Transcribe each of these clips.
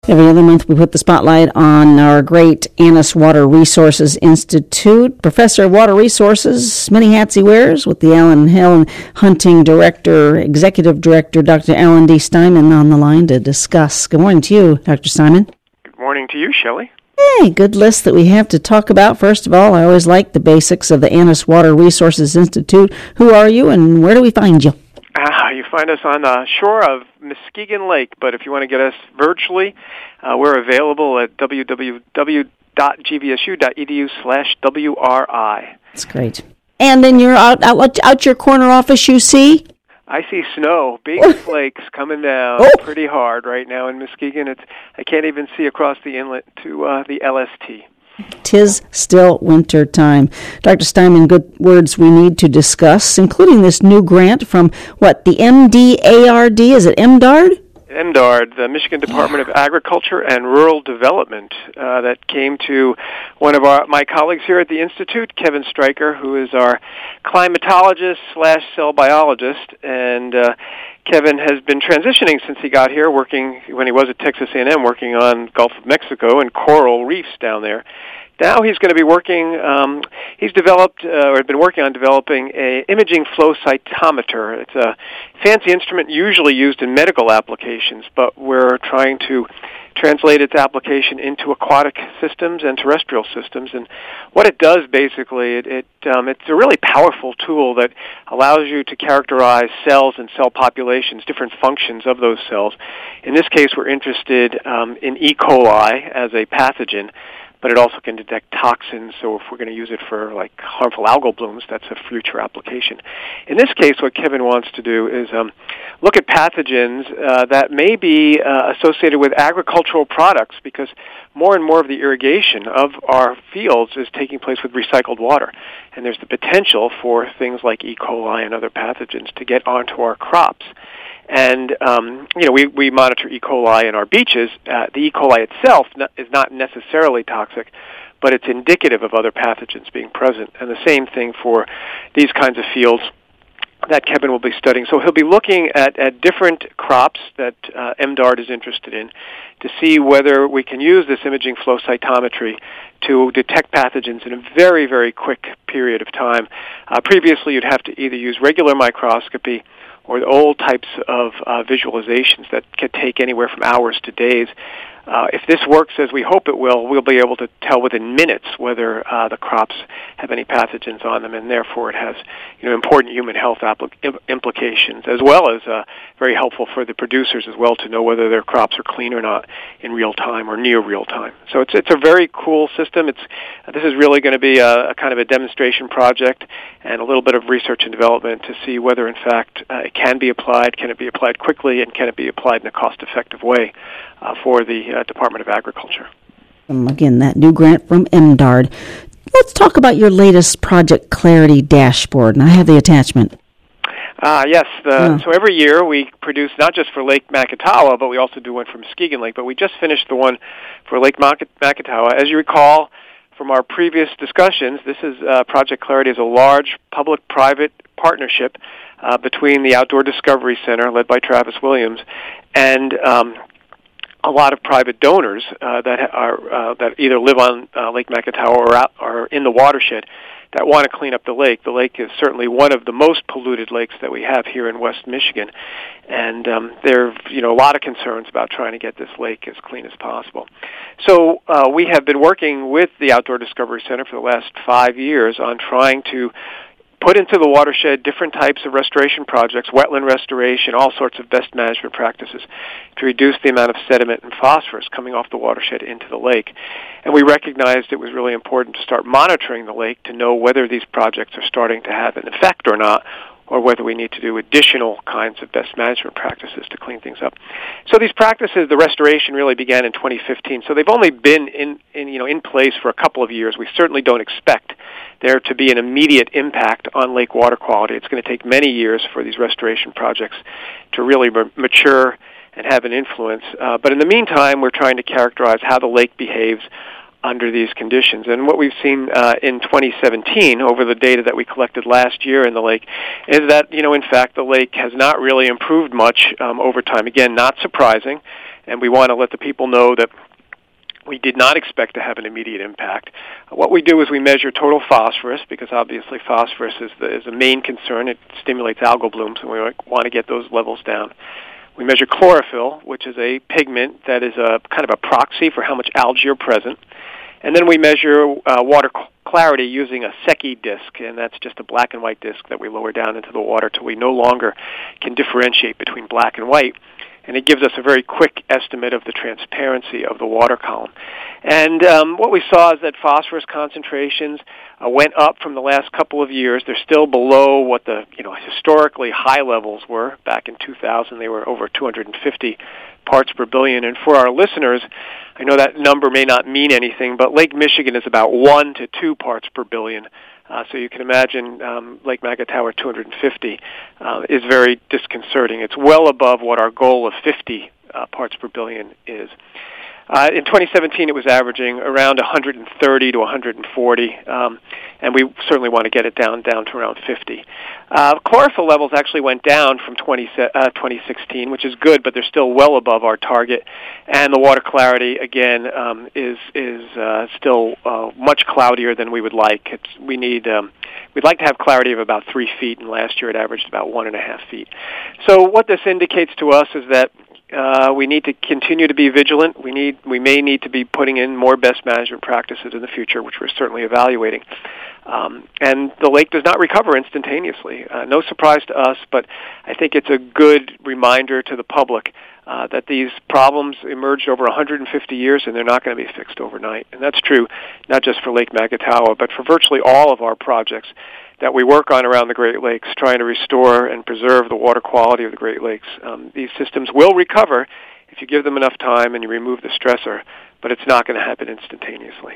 Every other month, we put the spotlight on our great Annis Water Resources Institute. Professor of Water Resources, many hats he wears, with the Allen Hill Hunting Director, Executive Director, Dr. Alan D. Steinman, on the line to discuss. Good morning to you, Dr. Steinman. Good morning to you, Shelley. Hey, good list that we have to talk about. First of all, I always like the basics of the Annis Water Resources Institute. Who are you, and where do we find you? You find us on the shore of Muskegon Lake, but if you want to get us virtually, we're available at www.gvsu.edu/WRI. That's great. And then you're out your corner office, you see? I see snow, big flakes coming down pretty hard right now in Muskegon. I can't even see across the inlet to the LST. 'Tis still winter time. Dr. Steinman, good words we need to discuss, including this new grant from, the MDARD? Is it MDARD? MDARD, the Michigan Department of Agriculture and Rural Development, that came to one of my colleagues here at the Institute, Kevin Stryker, who is our climatologist/cell biologist, and Kevin has been transitioning since he got here, working when he was at Texas A&M, working on Gulf of Mexico and coral reefs down there. Now he's going to be working, he's developed, or been working on developing a imaging flow cytometer. It's a fancy instrument usually used in medical applications, but we're trying to translate its application into aquatic systems and terrestrial systems. And what it does basically, it's a really powerful tool that allows you to characterize cells and cell populations, different functions of those cells. In this case, we're interested in E. coli as a pathogen, but it also can detect toxins, so if we're going to use it for harmful algal blooms, that's a future application. In this case, what Kevin wants to do is look at pathogens that may be associated with agricultural products, because more and more of the irrigation of our fields is taking place with recycled water, and there's the potential for things like E. coli and other pathogens to get onto our crops. And, we monitor E. coli in our beaches. The E. coli itself is not necessarily toxic, but it's indicative of other pathogens being present. And the same thing for these kinds of fields that Kevin will be studying. So he'll be looking at different crops that MDARD is interested in to see whether we can use this imaging flow cytometry to detect pathogens in a very, very quick period of time. Previously, you'd have to either use regular microscopy or the old types of visualizations that could take anywhere from hours to days. If this works as we hope it will, we'll be able to tell within minutes whether the crops have any pathogens on them, and therefore it has important human health implications, as well as very helpful for the producers as well to know whether their crops are clean or not in real time or near real time. So it's a very cool system. This is really going to be a kind of a demonstration project and a little bit of research and development to see whether in fact it can be applied quickly, and can it be applied in a cost-effective way for the Department of Agriculture. Again, that new grant from MDARD. Let's talk about your latest Project Clarity dashboard, and I have the attachment. Yes. So every year we produce, not just for Lake Makatawa, but we also do one for Muskegon Lake, but we just finished the one for Lake Makatawa. As you recall from our previous discussions, this is Project Clarity is a large public-private partnership between the Outdoor Discovery Center, led by Travis Williams, and a lot of private donors that either live on Lake Makatawa or are in the watershed that want to clean up the lake. The lake is certainly one of the most polluted lakes that we have here in West Michigan, and there are a lot of concerns about trying to get this lake as clean as possible. So we have been working with the Outdoor Discovery Center for the last 5 years on trying to put into the watershed different types of restoration projects, wetland restoration, all sorts of best management practices to reduce the amount of sediment and phosphorus coming off the watershed into the lake. And we recognized it was really important to start monitoring the lake to know whether these projects are starting to have an effect or not, or whether we need to do additional kinds of best management practices to clean things up. So these practices, the restoration really began in 2015. So they've only been in place for a couple of years. We certainly don't expect there to be an immediate impact on lake water quality. It's going to take many years for these restoration projects to really mature and have an influence. But in the meantime, we're trying to characterize how the lake behaves under these conditions. And what we've seen in 2017, over the data that we collected last year in the lake, is that, in fact, the lake has not really improved much over time. Again, not surprising. and we want to let the people know that we did not expect to have an immediate impact. What we do is we measure total phosphorus, because obviously phosphorus is the main concern. It stimulates algal blooms, and we want to get those levels down. We measure chlorophyll, which is a pigment that is a kind of a proxy for how much algae are present. And then we measure water clarity using a Secchi disc, and that's just a black and white disc that we lower down into the water till we no longer can differentiate between black and white. And it gives us a very quick estimate of the transparency of the water column. And what we saw is that phosphorus concentrations went up from the last couple of years. They're still below what the historically high levels were. Back in 2000, they were over 250 parts per billion. And for our listeners, I know that number may not mean anything, but Lake Michigan is about 1 to 2 parts per billion. So you can imagine Lake Magatawa 250 is very disconcerting. It's well above what our goal of 50 parts per billion is. In 2017, it was averaging around 130 to 140, and we certainly want to get it down to around 50. Chlorophyll levels actually went down from 2016, which is good, but they're still well above our target. And the water clarity, again, is still much cloudier than we would like. We'd like to have clarity of about 3 feet, and last year it averaged about 1.5 feet. So what this indicates to us is that we need to continue to be vigilant. We may need to be putting in more best management practices in the future, which we're certainly evaluating. And the lake does not recover instantaneously. No surprise to us, but I think it's a good reminder to the public that these problems emerged over 150 years, and they're not going to be fixed overnight. And that's true not just for Lake Magatawa, but for virtually all of our projects that we work on around the Great Lakes, trying to restore and preserve the water quality of the Great Lakes. These systems will recover if you give them enough time and you remove the stressor, but it's not going to happen instantaneously.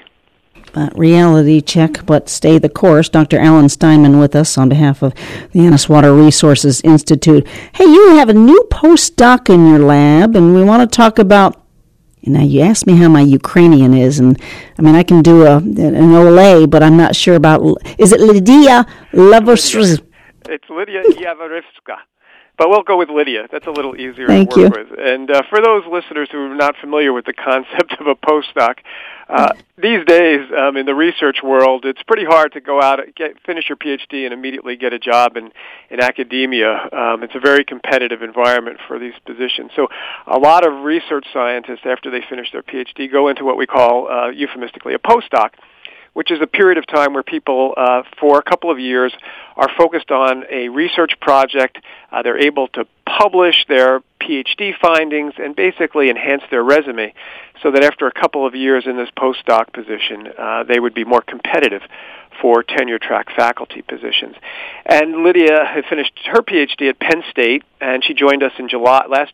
Reality check, but stay the course. Dr. Alan Steinman with us on behalf of the Annis Water Resources Institute. Hey, you have a new postdoc in your lab, and we want to talk about. Now, you asked me how my Ukrainian is, and I mean, I can do an Olay, but I'm not sure about. Is it Lydia Lavorska? It's Lydia Yavorivska. But we'll go with Lydia. That's a little easier Thank to work you. with. And for those listeners who are not familiar with the concept of a postdoc, these days in the research world, it's pretty hard to go out, finish your PhD, and immediately get a job in academia. It's a very competitive environment for these positions. So a lot of research scientists, after they finish their PhD, go into what we call, euphemistically, a postdoc, which is a period of time where people, for a couple of years, are focused on a research project. They're able to publish their PhD findings and basically enhance their resume so that after a couple of years in this postdoc position, they would be more competitive for tenure-track faculty positions. And Lydia had finished her PhD at Penn State, and she joined us in July of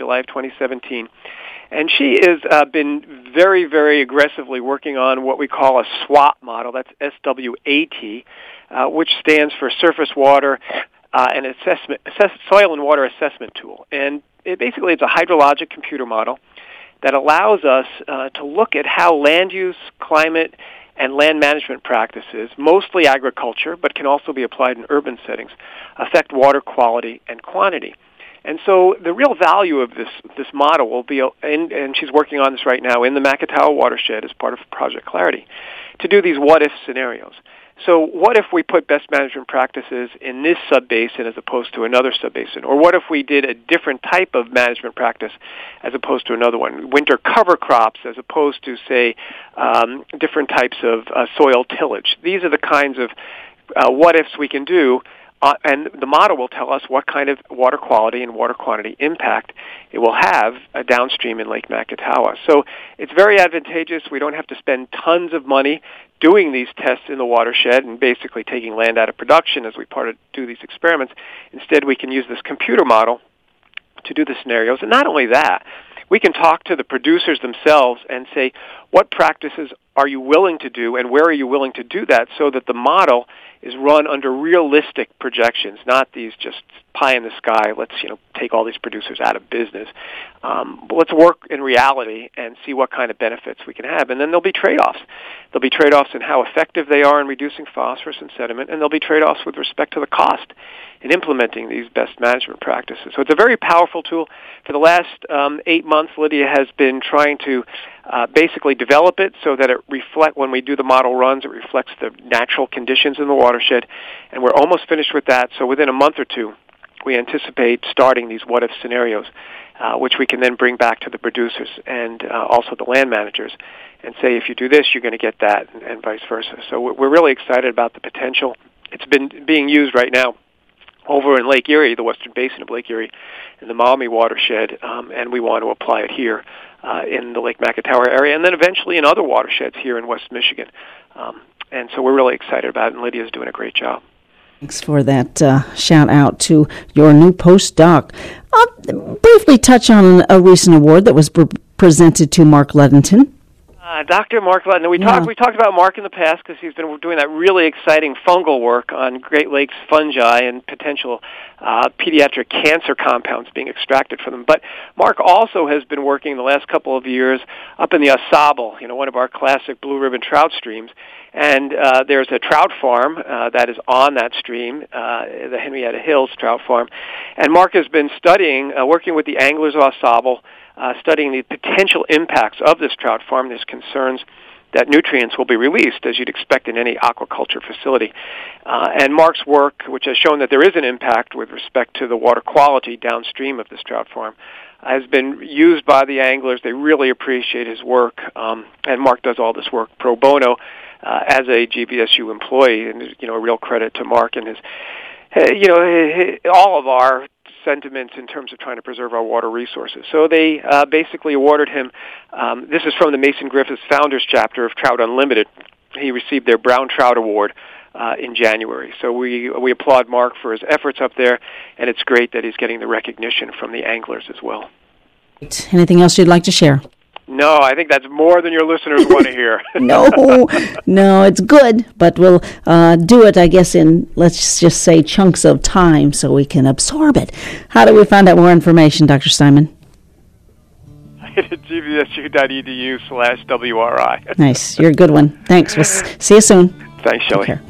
2017. And she has been very, very aggressively working on what we call a SWAT model. That's SWAT, which stands for Surface Water and Soil and Water Assessment Tool. And it's a hydrologic computer model that allows us to look at how land use, climate, and land management practices, mostly agriculture, but can also be applied in urban settings, affect water quality and quantity. And so the real value of this model will be, and she's working on this right now in the Magatawa watershed as part of Project Clarity, to do these what-if scenarios. So what if we put best management practices in this subbasin as opposed to another subbasin? Or what if we did a different type of management practice as opposed to another one? Winter cover crops as opposed to, say, different types of soil tillage. These are the kinds of what-ifs we can do. And the model will tell us what kind of water quality and water quantity impact it will have downstream in Lake Magatawa. So it's very advantageous. We don't have to spend tons of money doing these tests in the watershed and basically taking land out of production as we do these experiments. Instead, we can use this computer model to do the scenarios. And not only that, we can talk to the producers themselves and say, what practices are you willing to do and where are you willing to do that, so that the model is run under realistic projections, not these just pie in the sky, let's take all these producers out of business. But let's work in reality and see what kind of benefits we can have. And then there'll be trade-offs. There'll be trade-offs in how effective they are in reducing phosphorus and sediment, and there'll be trade-offs with respect to the cost in implementing these best management practices. So it's a very powerful tool. For the last 8 months, Lydia has been trying to basically develop it so that when we do the model runs, it reflects the natural conditions in the watershed, and we're almost finished with that. So within a month or two, we anticipate starting these what-if scenarios, which we can then bring back to the producers and also the land managers and say, if you do this, you're going to get that, and vice versa. So we're really excited about the potential. It's been being used right now over in Lake Erie, the western basin of Lake Erie, in the Maumee watershed, and we want to apply it here in the Lake Macatawa area, and then eventually in other watersheds here in West Michigan. And so we're really excited about it, and Lydia's doing a great job. Thanks for that shout out to your new postdoc. I'll briefly touch on a recent award that was presented to Mark Ludington. Dr. Mark Ludington. We talked about Mark in the past because he's been doing that really exciting fungal work on Great Lakes fungi and potential pediatric cancer compounds being extracted from them. But Mark also has been working the last couple of years up in the AuSable, one of our classic blue ribbon trout streams. And there's a trout farm that is on that stream, the Henrietta Hills Trout Farm. And Mark has been studying, working with the anglers of AuSable, studying the potential impacts of this trout farm. There's concerns that nutrients will be released, as you'd expect in any aquaculture facility. And Mark's work, which has shown that there is an impact with respect to the water quality downstream of this trout farm, has been used by the anglers. They really appreciate his work. And Mark does all this work pro bono as a GVSU employee, and a real credit to Mark and his, all of our sentiments in terms of trying to preserve our water resources. So they basically awarded him, this is from the Mason Griffiths Founders Chapter of Trout Unlimited. He received their Brown Trout Award in January. So we applaud Mark for his efforts up there, and it's great that he's getting the recognition from the anglers as well. Anything else you'd like to share? No, I think that's more than your listeners want to hear. No, it's good, but we'll do it, I guess, in, let's just say, chunks of time so we can absorb it. How do we find out more information, Dr. Steinman? At gvsu.edu/WRI. Nice. You're a good one. Thanks. We'll see you soon. Thanks, Shelley. Take care.